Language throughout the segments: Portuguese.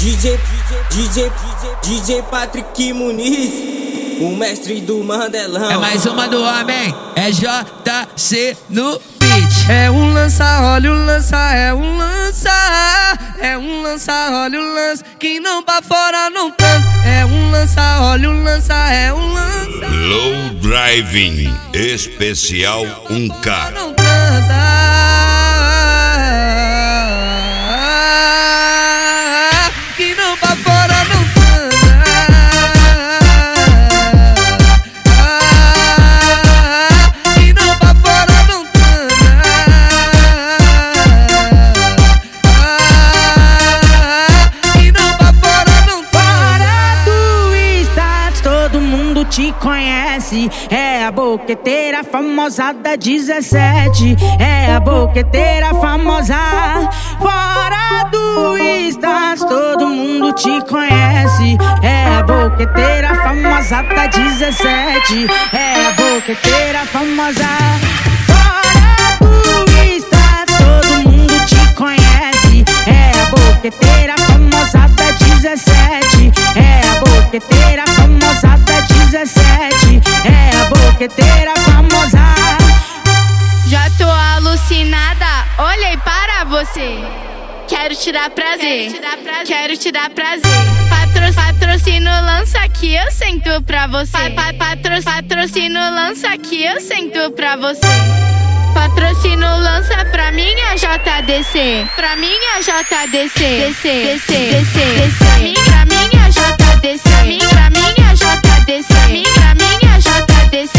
DJ Patrick Muniz, o mestre do Mandelão. É mais uma do homem, é JC no beat. É um lança, olha o lança, é um lança. É um lança, olha o lança, que não pra fora não tanto. É um lança, olha o lança, é um lança. Low Driving Especial 1K. Não transa. Que não pra fora não transa. Que não pra fora não transa. Que não pra fora não transa. Fora do status, todo mundo te conhece. É a boqueteira famosa da 17. É a boqueteira famosa. Fora do status, todo mundo te conhece. É a boqueteira famosa da 17. É a boqueteira famosa. Fora do status, todo mundo te conhece. É a boqueteira famosa da 17. É a boqueteira famosa da 17. É a boqueteira famosa. Já tô alucinada, olhei para você. Quero te dar prazer, quero te dar prazer. Patrocínio lança aqui, eu sento pra você. Patrocínio lança aqui, eu sento pra você. Patrocínio lança pra minha JDC, pra minha JDC, pra minha JDC, pra minha JDC, pra minha JDC,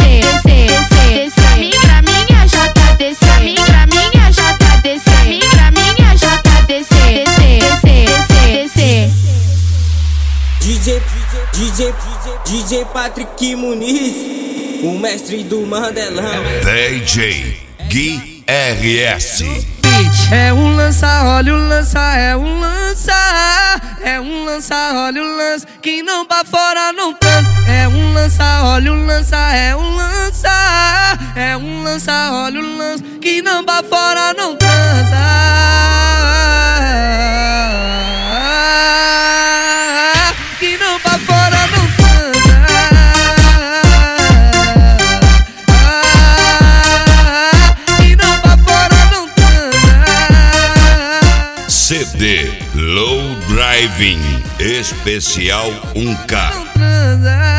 DJ Patrick Muniz, o mestre do Mandelão. DJ Gui RS. É um lança, olha o lança, é um lança. É um lança, olha o lança, que não pra fora não transa. É um lança, olha o lança, é um lança. É um lança, olha o lança, que não pra fora não transa. Que não pra fora não transa. Que não pra fora não transa. CD Low Driving Especial 1K. Não transa.